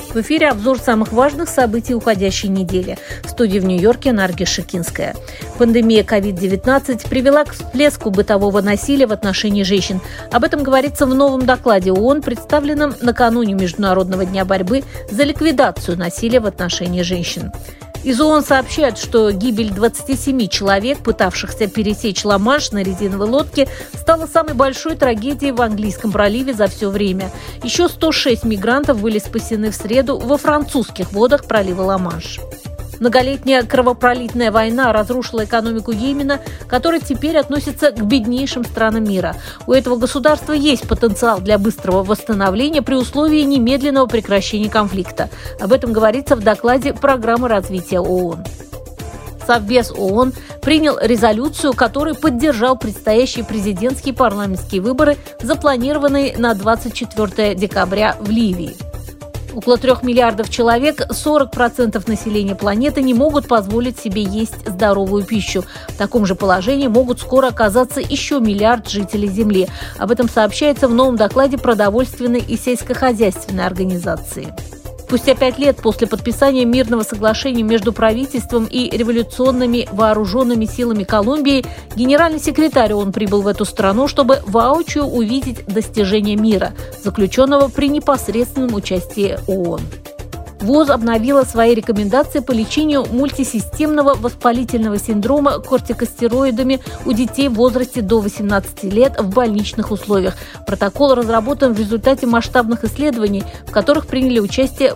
В эфире обзор самых важных событий уходящей недели. В студии в Нью-Йорке Наргиз Шикинская. Пандемия COVID-19 привела к всплеску бытового насилия в отношении женщин. Об этом говорится в новом докладе ООН, представленном накануне Международного дня борьбы за ликвидацию насилия в отношении женщин. Из ООН сообщают, что гибель 27 человек, пытавшихся пересечь Ла-Манш на резиновой лодке, стала самой большой трагедией в Английском проливе за все время. Еще 106 мигрантов были спасены в среду во французских водах пролива Ла-Манш. Многолетняя кровопролитная война разрушила экономику Йемена, который теперь относится к беднейшим странам мира. У этого государства есть потенциал для быстрого восстановления при условии немедленного прекращения конфликта. Об этом говорится в докладе Программы развития ООН. Совбез ООН принял резолюцию, которой поддержал предстоящие президентские и парламентские выборы, запланированные на 24 декабря в Ливии. Около 3 миллиардов человек, 40% населения планеты, не могут позволить себе есть здоровую пищу. В таком же положении могут скоро оказаться еще миллиард жителей Земли. Об этом сообщается в новом докладе Продовольственной и сельскохозяйственной организации. Спустя 5 лет после подписания мирного соглашения между правительством и революционными вооруженными силами Колумбии, генеральный секретарь ООН прибыл в эту страну, чтобы воочию увидеть достижения мира, заключенного при непосредственном участии ООН. ВОЗ обновила свои рекомендации по лечению мультисистемного воспалительного синдрома кортикостероидами у детей в возрасте до 18 лет в больничных условиях. Протокол разработан в результате масштабных исследований, в которых приняли участие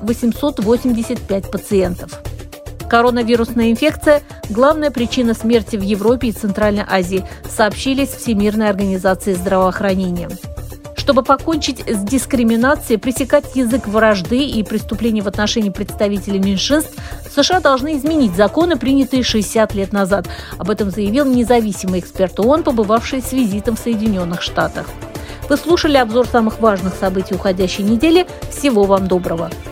885 пациентов. Коронавирусная инфекция – главная причина смерти в Европе и Центральной Азии, сообщили с Всемирной организацией здравоохранения. Чтобы покончить с дискриминацией, пресекать язык вражды и преступления в отношении представителей меньшинств, США должны изменить законы, принятые 60 лет назад. Об этом заявил независимый эксперт ООН, побывавший с визитом в Соединенных Штатах. Вы слушали обзор самых важных событий уходящей недели. Всего вам доброго!